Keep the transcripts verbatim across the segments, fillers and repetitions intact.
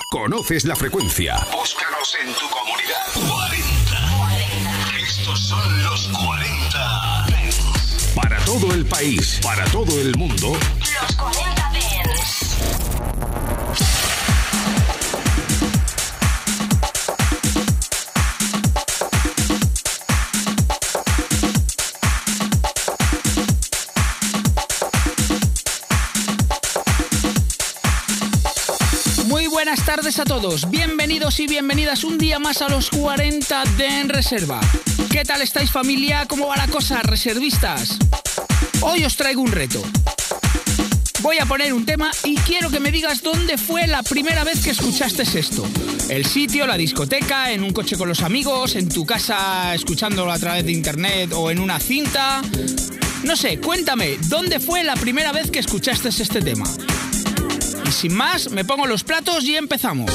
Conoces la frecuencia. Búscanos en tu comunidad. cuarenta. cuarenta. Estos son los cuarenta Dance. Para todo el país, para todo el mundo. Los cuarenta Dance. Buenas tardes a todos, bienvenidos y bienvenidas un día más a los cuarenta de En Reserva. ¿Qué tal estáis, familia? ¿Cómo va la cosa, reservistas? Hoy os traigo un reto. Voy a poner un tema y quiero que me digas dónde fue la primera vez que escuchaste esto. El sitio, la discoteca, en un coche con los amigos, en tu casa escuchándolo a través de internet o en una cinta. No sé, cuéntame, ¿dónde fue la primera vez que escuchaste este tema? Y sin más, me pongo los platos y empezamos.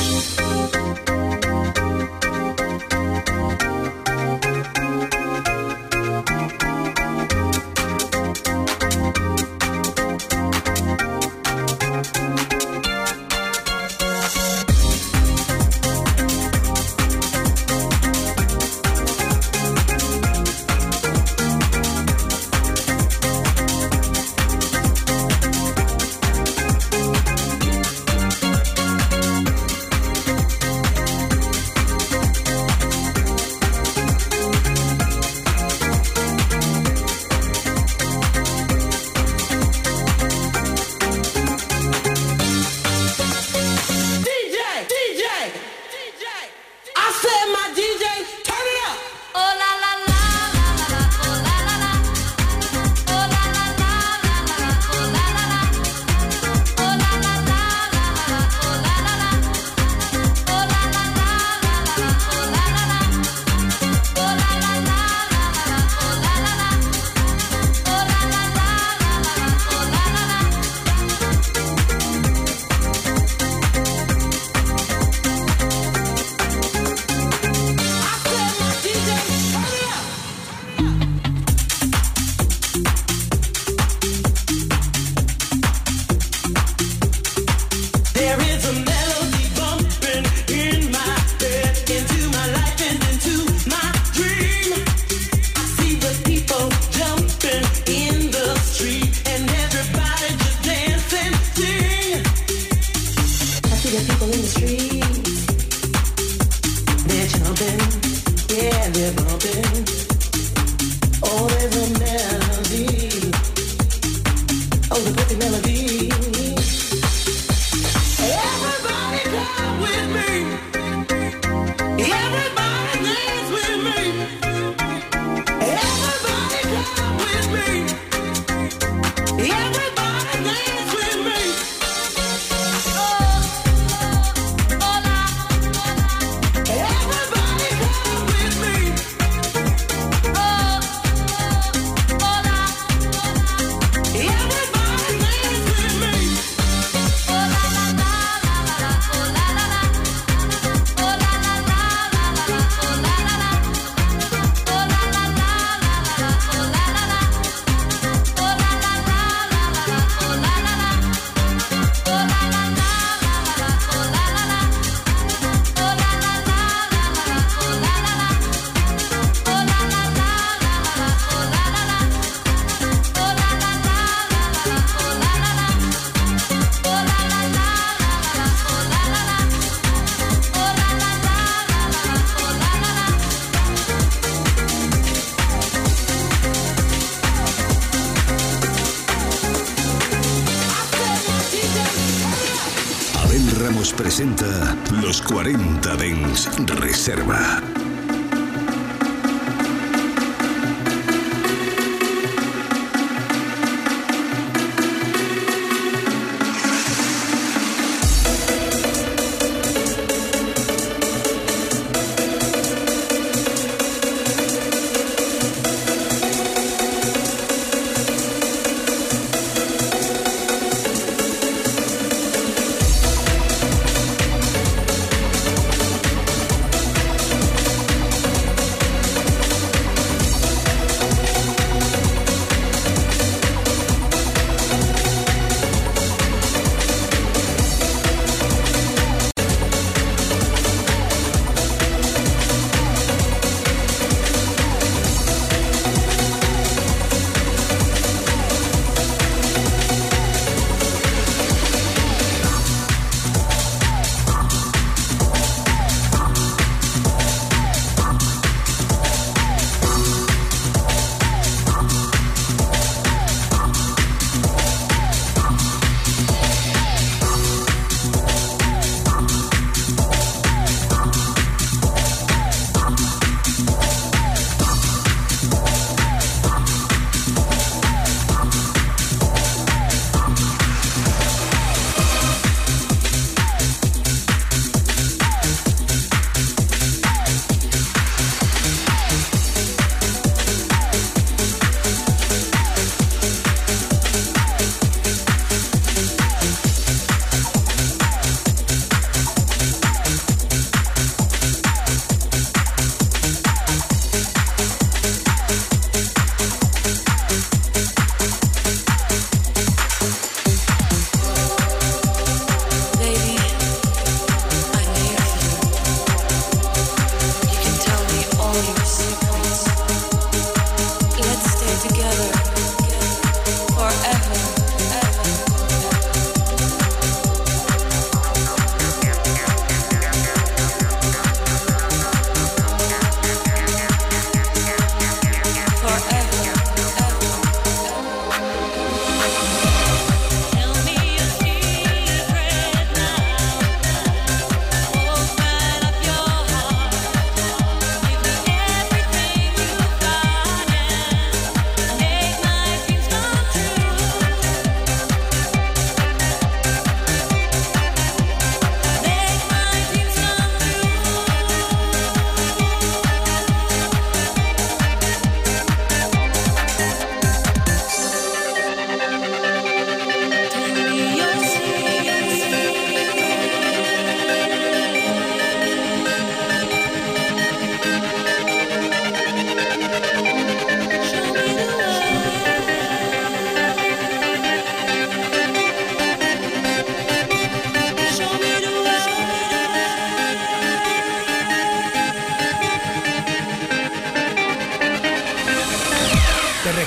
Presenta los cuarenta Dance Reserva.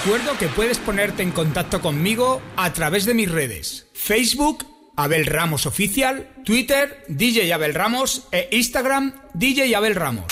recuerdo que puedes ponerte en contacto conmigo a través de mis redes: Facebook, Abel Ramos Oficial, Twitter, D J Abel Ramos e Instagram, D J Abel Ramos.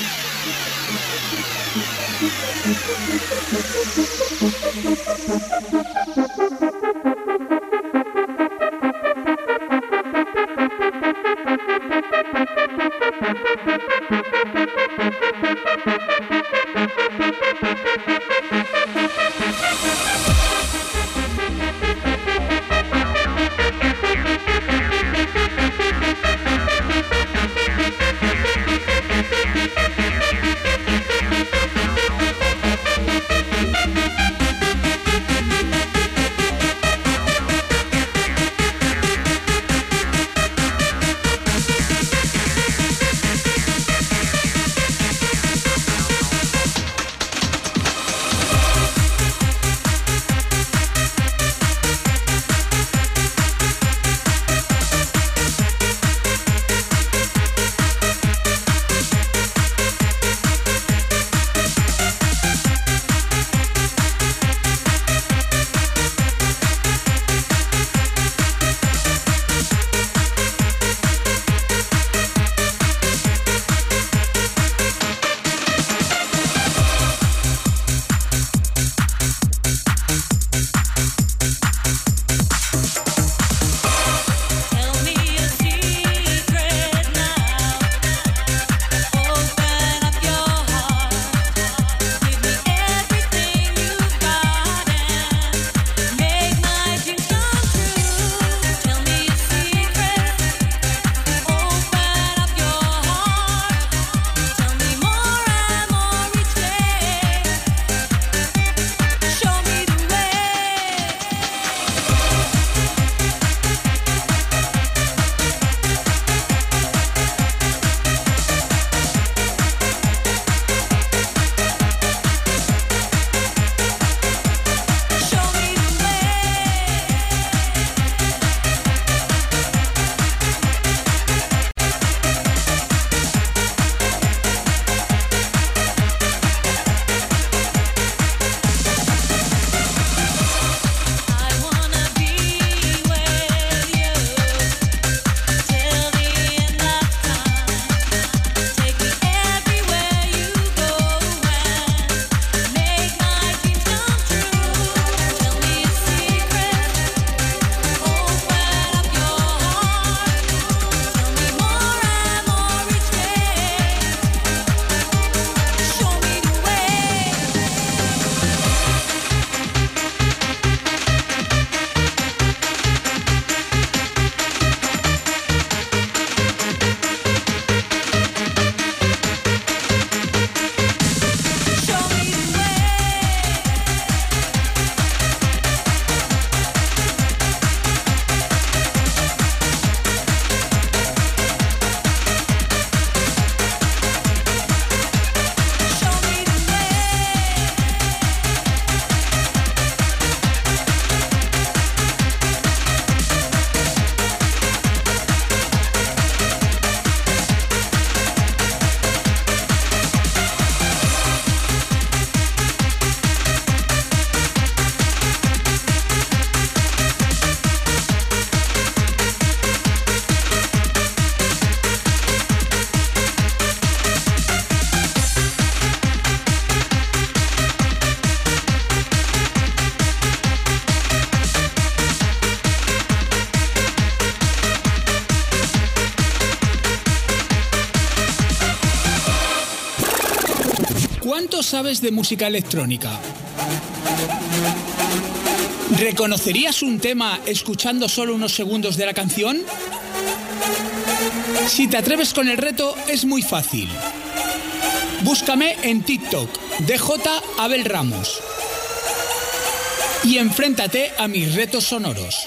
¿Cuánto sabes de música electrónica? ¿Reconocerías un tema escuchando solo unos segundos de la canción? Si te atreves con el reto, es muy fácil. Búscame en TikTok, D J Abel Ramos, y enfréntate a mis retos sonoros.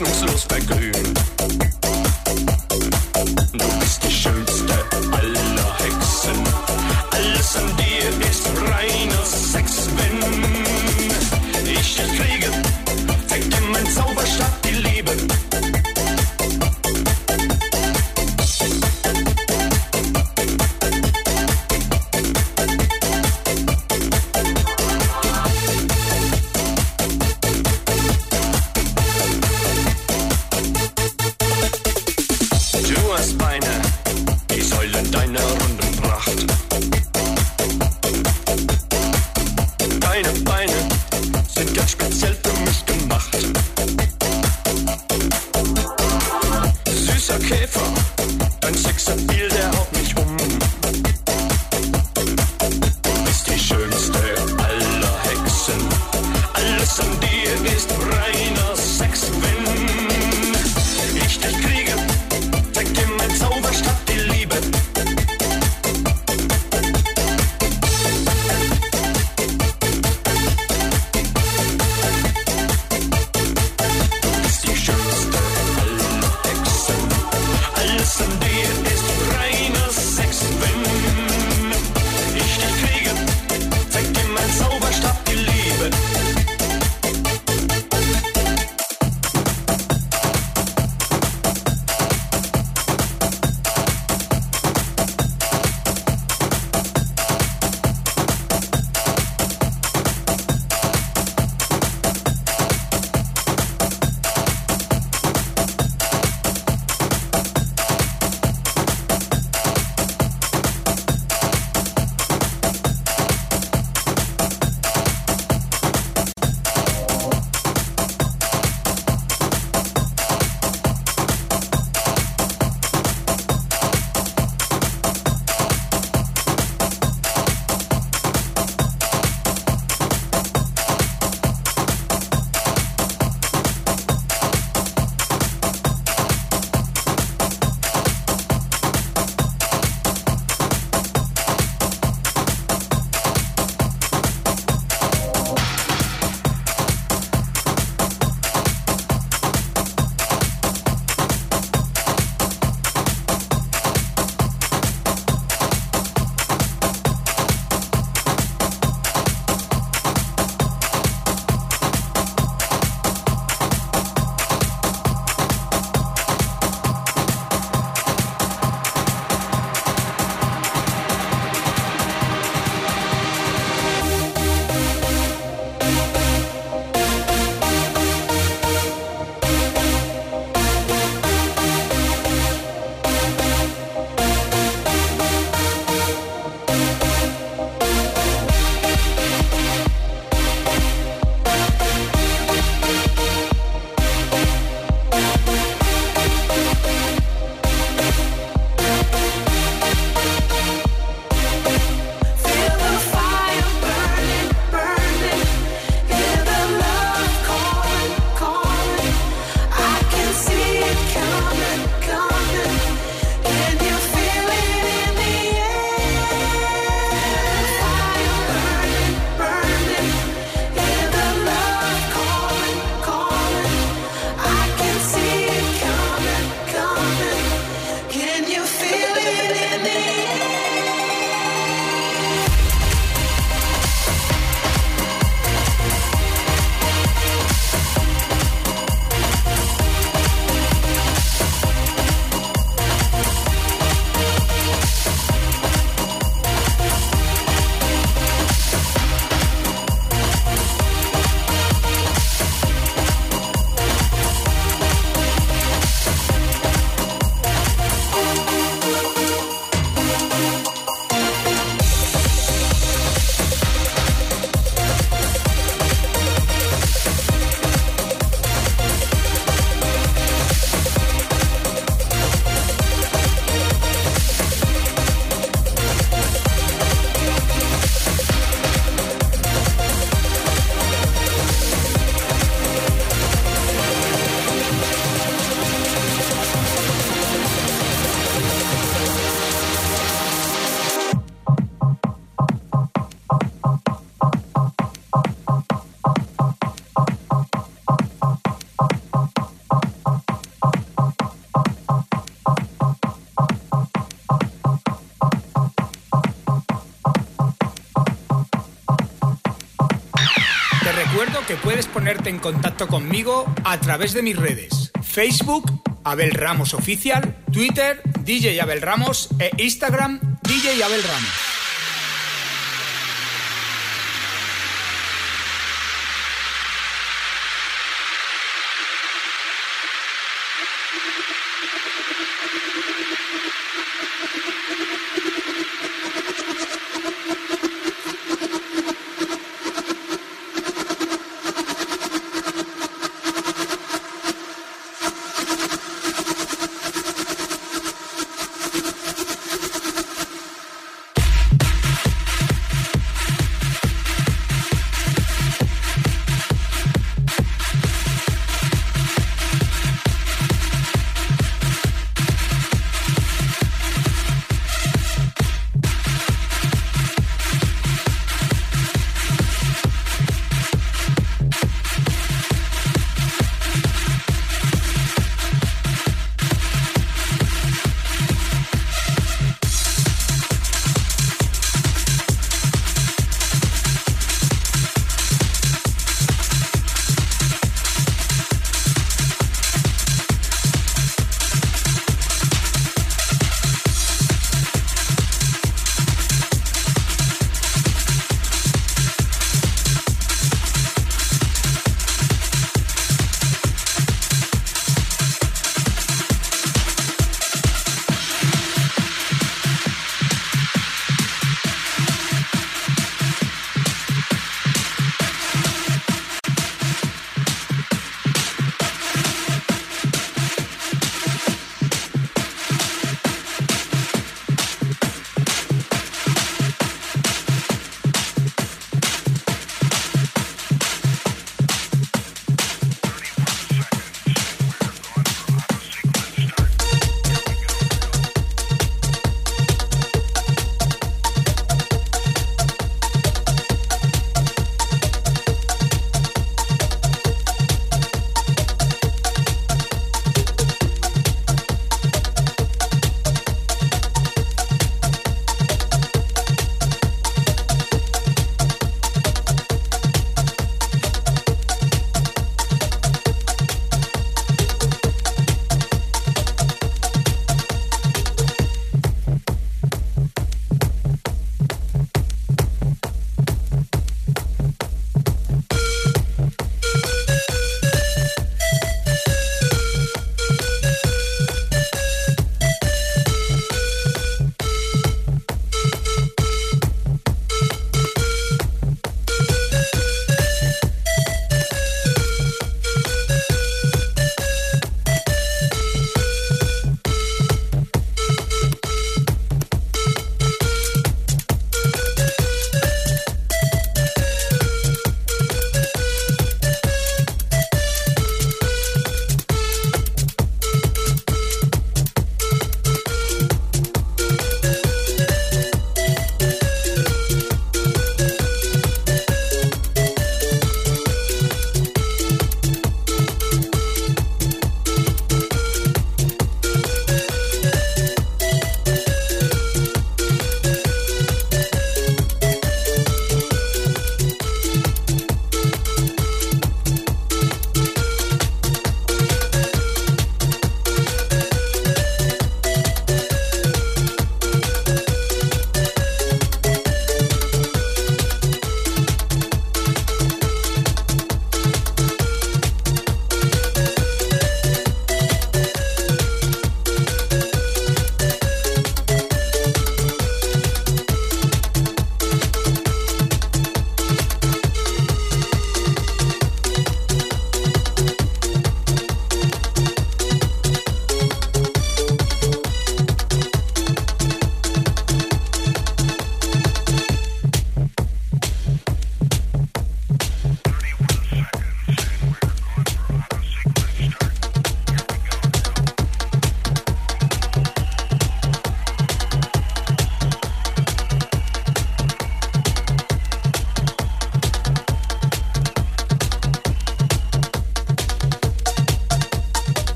hoffnungslos verglühen. Du bist die schönste aller Hexen. Alles an dir ist reiner Sex. Wenn ich dich kriege, zeigt dir mein Zauberstab die Liebe. Du hast Beine, die Säulen deiner runden Pracht. Deine Beine sind ganz speziell für mich gemacht. Süßer Käfer, dein Sexappeal, der haut mich um. Du bist die schönste aller Hexen. Alles an dir ist reiner Sex. Wenn ich dich kriege, zeig dir mein Zauberstab die Liebe. Du bist die schönste aller Hexen. Alles an dir ist reiner Sex. Wenn ich dich kriege, zeig dir mein Zauberstab die Liebe. Te recuerdo que puedes ponerte en contacto conmigo a través de mis redes: Facebook, Abel Ramos Oficial, Twitter, D J Abel Ramos e Instagram, D J Abel Ramos.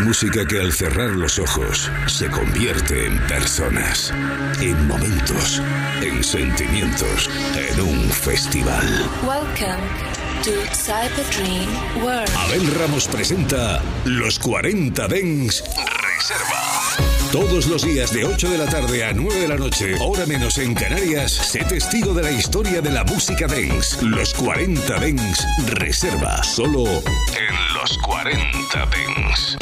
música que al cerrar los ojos se convierte en personas, en momentos, en sentimientos, en un festival. Welcome to Cyber Dream World. Abel Ramos presenta Los cuarenta Dance Reserva. Todos los días de ocho de la tarde a nueve de la noche, hora menos en Canarias, sé testigo de la historia de la música dance. Los cuarenta Dance Reserva, solo en Los cuarenta Dance.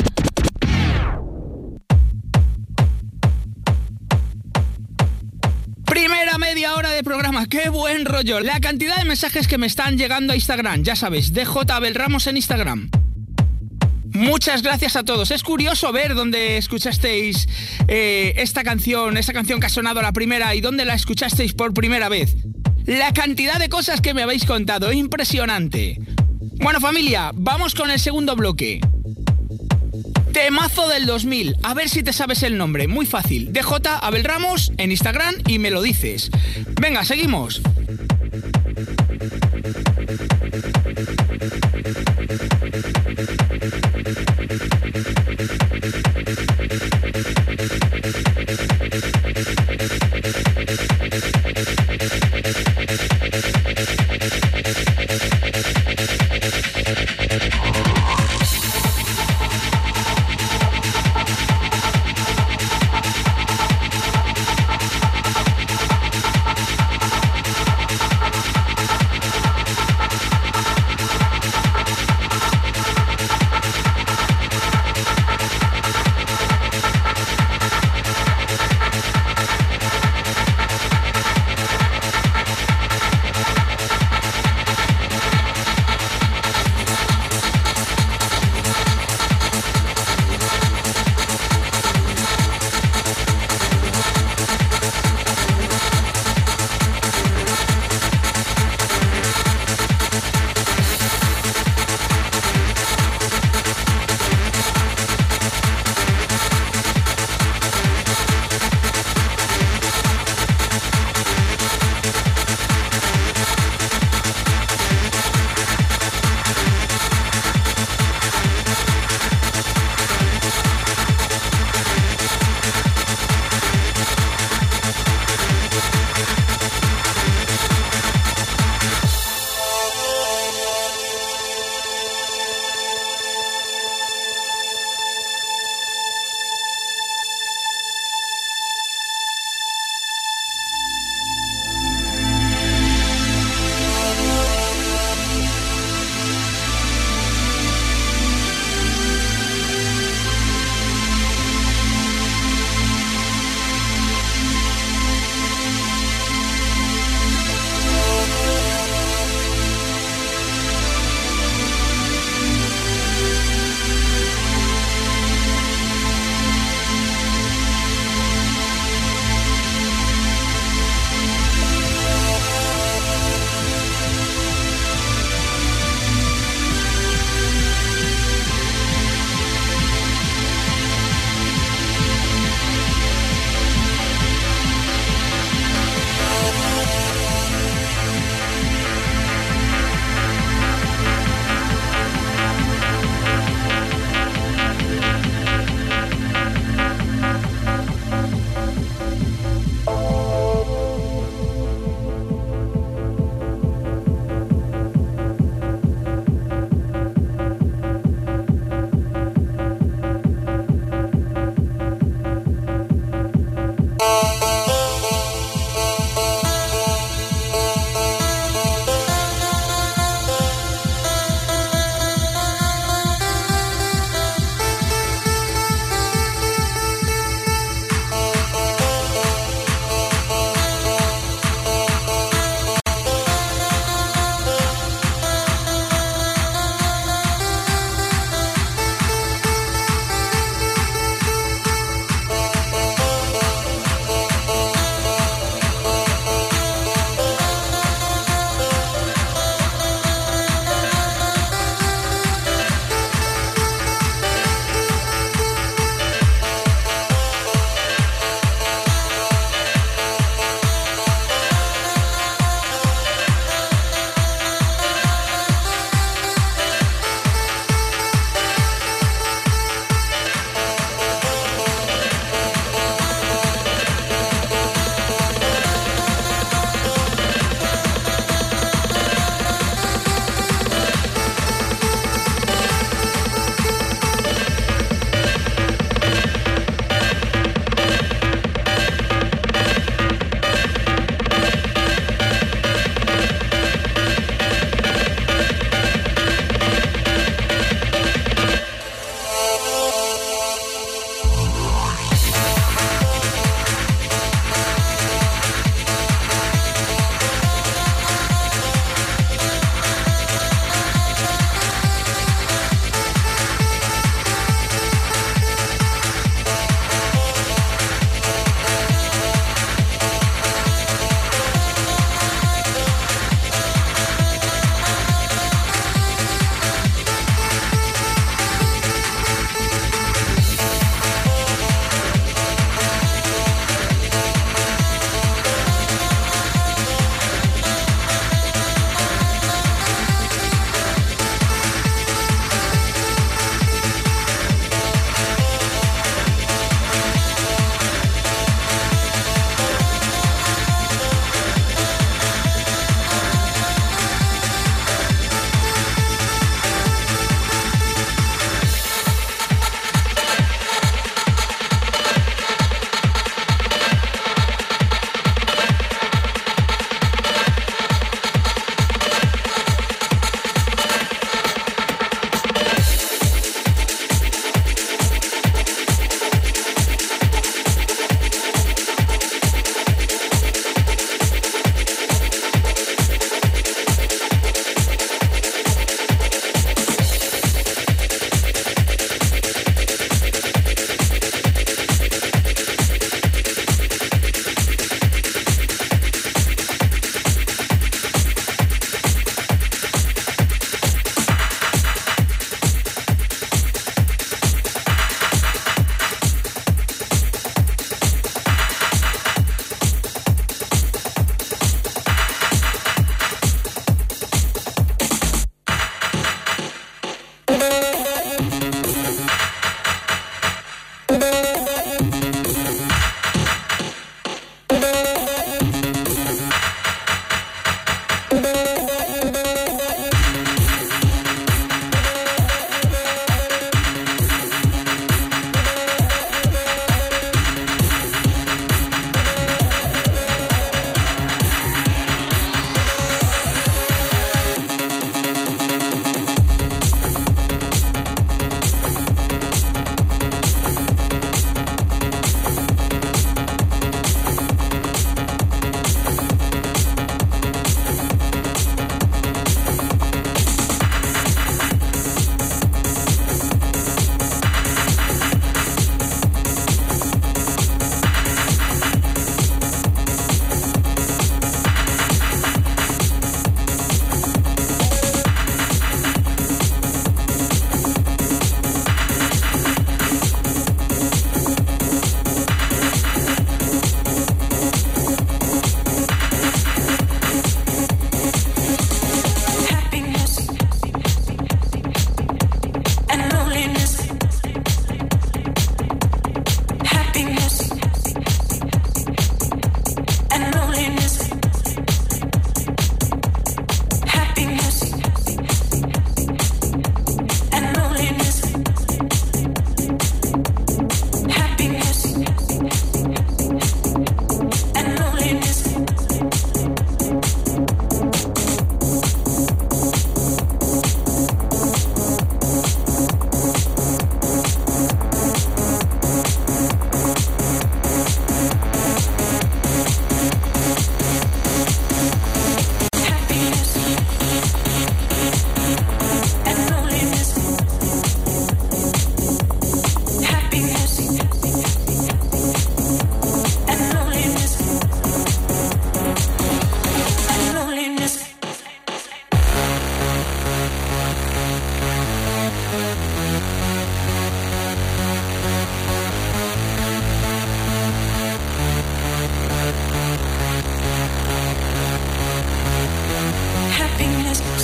Primera media hora de programa, qué buen rollo. La cantidad de mensajes que me están llegando a Instagram, ya sabéis, D J Abel Ramos en Instagram. Muchas gracias a todos. Es curioso ver dónde escuchasteis eh, esta canción, esta canción que ha sonado la primera y dónde la escuchasteis por primera vez. La cantidad de cosas que me habéis contado, impresionante. Bueno, familia, vamos con el segundo bloque. Temazo del dos mil, a ver si te sabes el nombre, muy fácil. D J Abel Ramos en Instagram y me lo dices. Venga, seguimos.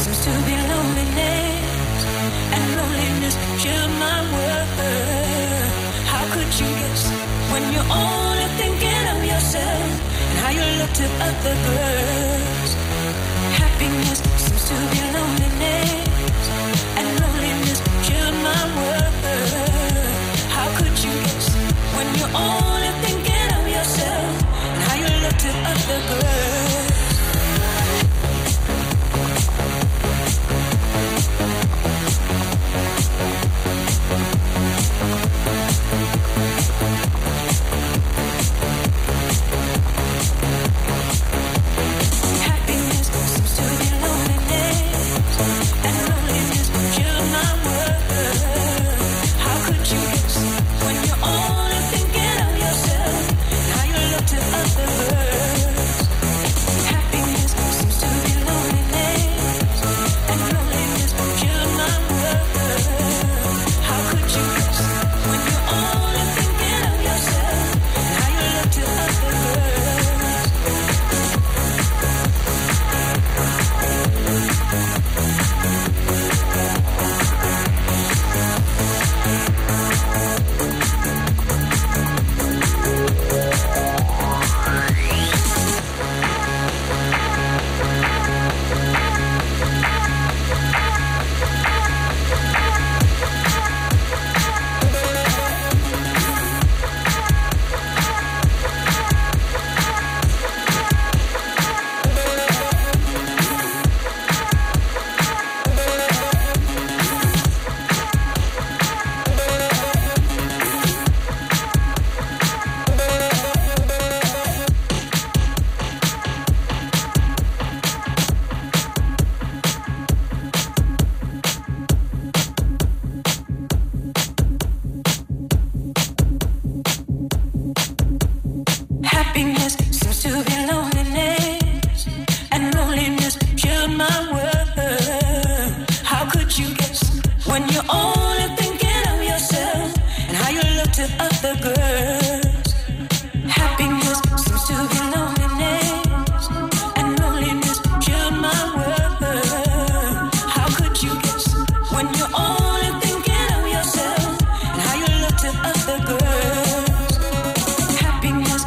seems to be loneliness, and loneliness killed my world. How could you guess when you're only thinking of yourself and how you look to other girls? Happiness seems to be loneliness, and loneliness killed my world. How could you guess when you're only thinking of yourself and how you look to other girls?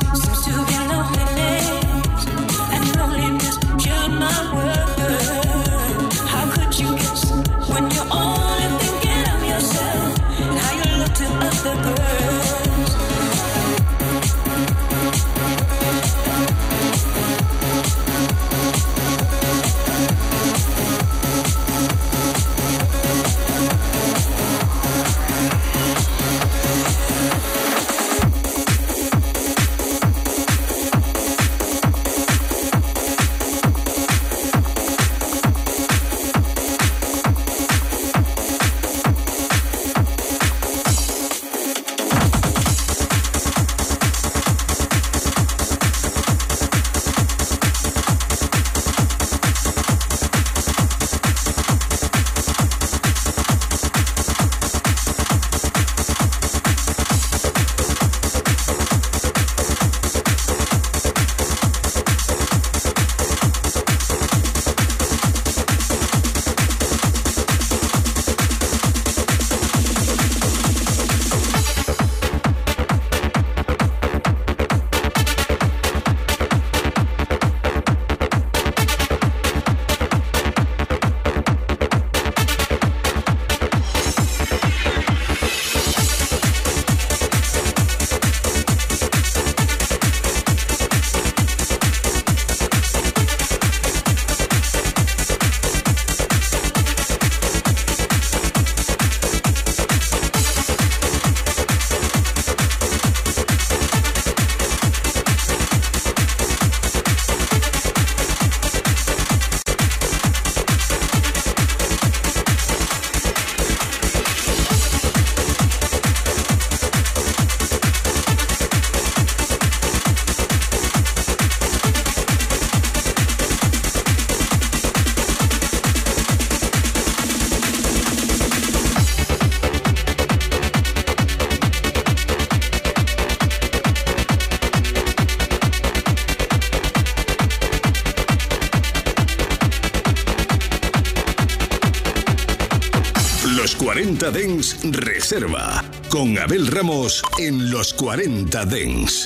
My world. Los cuarenta Dance Reserva, con Abel Ramos en Los cuarenta Dance.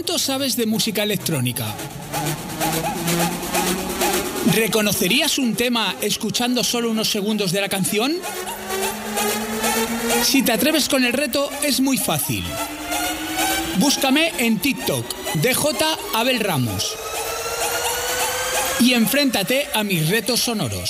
¿Cuánto sabes de música electrónica? ¿Reconocerías un tema escuchando solo unos segundos de la canción? Si te atreves con el reto, es muy fácil. Búscame en TikTok, D J Abel Ramos. Y enfréntate a mis retos sonoros.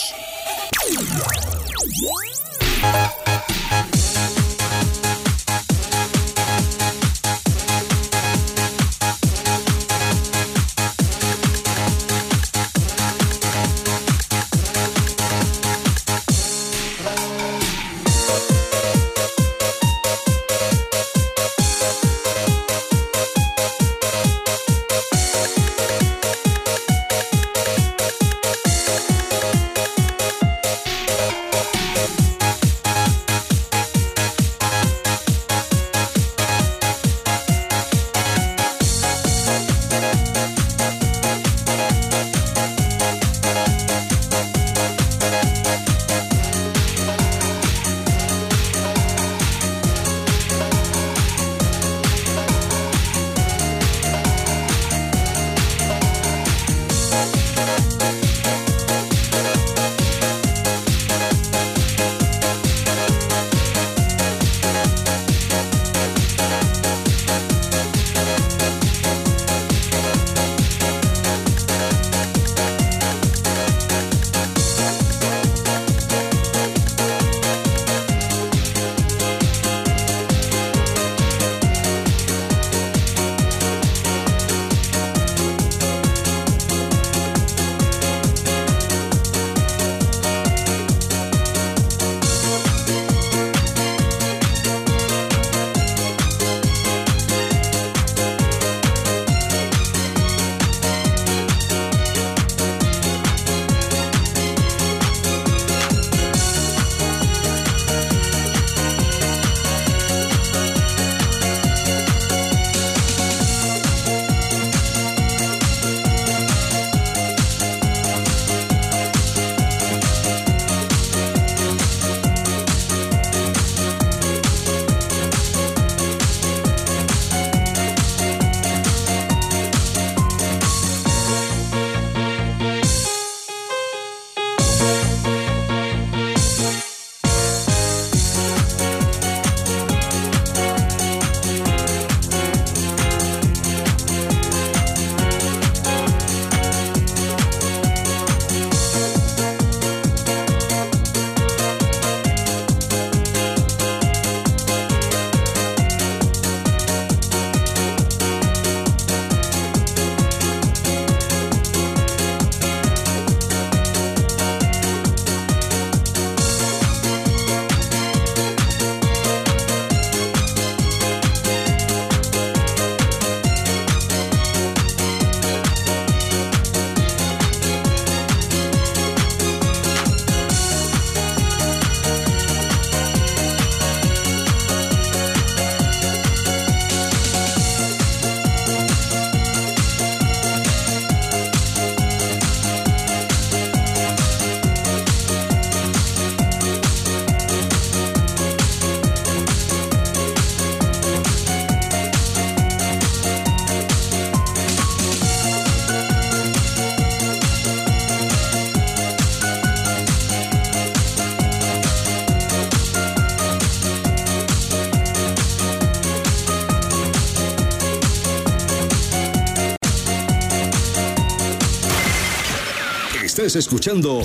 Estás escuchando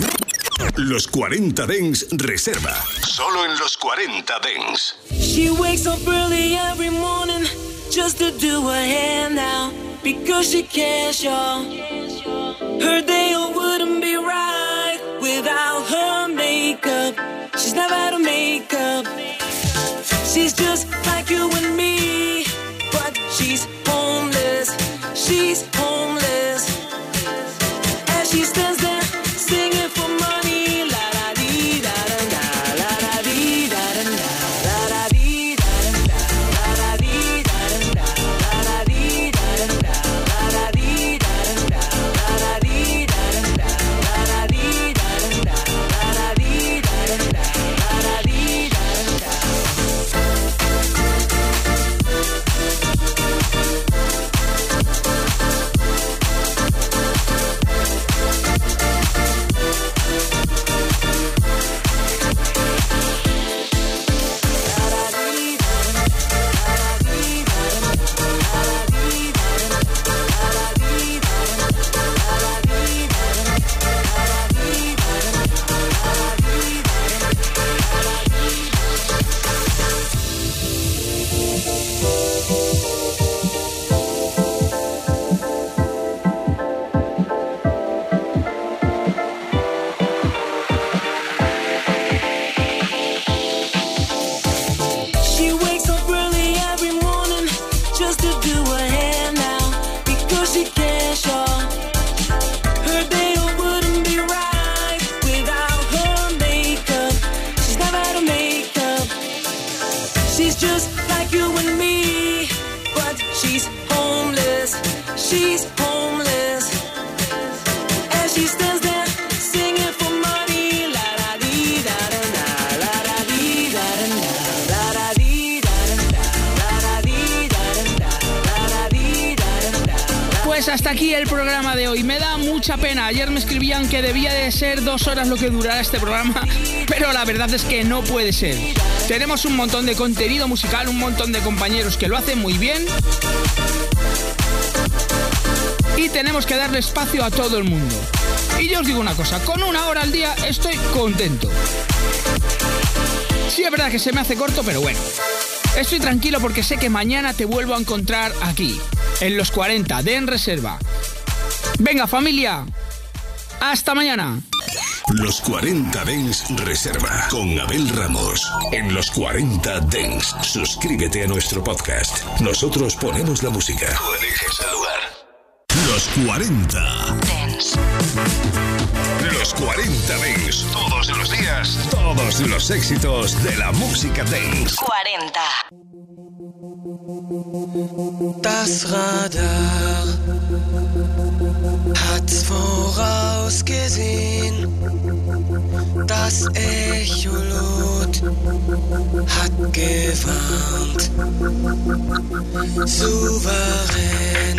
Los cuarenta Dance Reserva. Solo en Los cuarenta Dance. She wakes up early every morning just to do a handout because she cares, y'all. Her day wouldn't be right without her makeup. She's never had a makeup. She's just like you and me, but she's homeless. She's homeless. As she stands there singing for money, la da dee da da da, la da dee da da da, la da dee da da da, la da dee da da da, la da dee da da da, la da dee da da da, la da dee da da da, la da dee da da da, la da dee da da da, la da dee da da da. she's homeless, and she stands there singing for money. La da dee da da da, la da dee da da da, la da dee da da da, la da dee da da da, la da dee da da da. Pues hasta aquí el programa de hoy. Me da mucha pena. Ayer me escribían que debía de ser dos horas lo que durara este programa, pero la verdad es que no puede ser. Tenemos un montón de contenido musical, un montón de compañeros que lo hacen muy bien. Y tenemos que darle espacio a todo el mundo. Y yo os digo una cosa, con una hora al día estoy contento. Sí, es verdad que se me hace corto, pero bueno. Estoy tranquilo porque sé que mañana te vuelvo a encontrar aquí, en los cuarenta de En Reserva. Venga, familia, hasta mañana. Los cuarenta Dance Reserva con Abel Ramos. En Los cuarenta Dance, suscríbete a nuestro podcast. Nosotros ponemos la música. Tú eliges el lugar. Los cuarenta Dance. Los cuarenta Dance. Todos los días, todos los éxitos de la música dance. cuarenta. Das Radar hat's vorausgesehen. Das Echolot hat gewarnt. Souverän